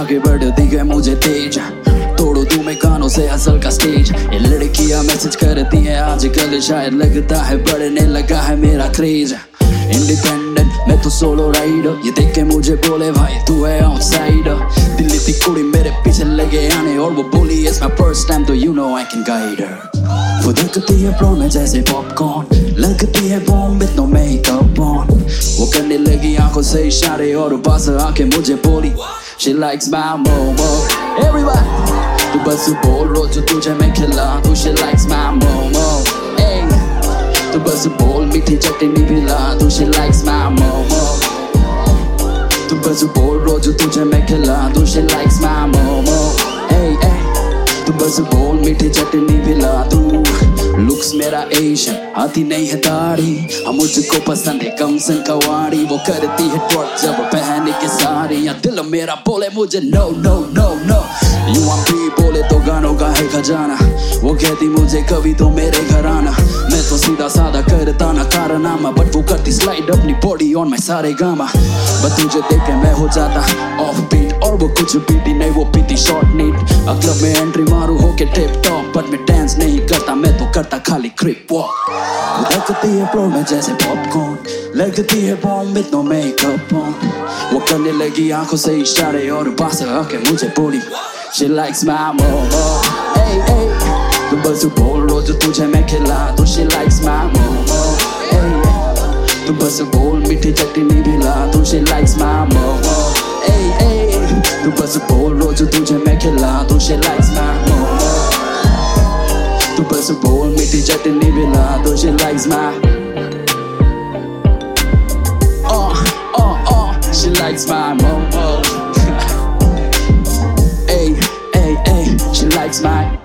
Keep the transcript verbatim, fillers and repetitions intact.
आगे बढ़ती है मुझे तेज, तोड़ो तू मैं कानों से हसल का स्टेज। ये लड़कियां मैसेज करती है आजकल, शायद लगता है बढ़ने लगा है मेरा क्रेज। इंडिपेंडेंट मैं तो सोलो राइडर, ये देख के मुझे बोले भाई तू है आउटसाइडर। दिल्ली की कुड़ी मेरे पीछे लगे आने और वो बोली इट्स माय फर्स्ट टाइम तो you know I can guide her. वो दिखती है प्रो में जैसे पॉपकॉर्न, लगती है bomb with no makeup on. वो करने लगी आंखों से इशारे और पास आके मुझे बोली she likes my momo। Everybody तू बस बोल रोज तुझे मैं खिला दूं she likes my momo। तू बस बोल मीठी चटनी पिला दूं she likes my momo। तू बस बोल रोज तुझे मैं खिला दूं she likes my momo। तू बस बोल मीठी चटनी पिला दूं। लुक्स मेरा एशियन, आती नहीं है दाढ़ी, हम मुझको पसंद है कम सन कवाड़ी। वो करती है ट्वर्क जब पहने के साड़ी, या दिल मेरा बोले मुझे no no no no. You want me बोले तो गानों का है खजाना, वो कहती मुझे कभी तो मेरे घर आना। मैं तो सीधा साधा करता ना कारनामा, बट वो करती स्लाइड अपनी बॉडी ऑन माय सारे गामा। बट तुझे देख के मैं हो जाता ऑफ बीट, और वो कुछ पीती नहीं वो पीती शॉर्ट नीट। क्लब में एंट्री मारू होके टिप टॉप, बट मैं डांस नहीं करता मैं तो करता खाली क्रिप वॉक। लगती है प्रो में जैसे पॉपकॉर्न, लगती है bomb with no makeup on. वो करने लगी आंखों से इशारे और पास आके मुझे बोली she likes my momo। Hey hey तू बस बोल रोज तुझे मैं खिला दूं she likes my momo। Hey तू बस बोल मीठी चटनी पिला दूं she likes my momo। Hey hey तू बस बोल रोज तुझे मैं खिला दूं she likes my momo। तू बस बोल मीठी चटनी पिला दूं she likes my oh oh oh she likes my momo। She likes my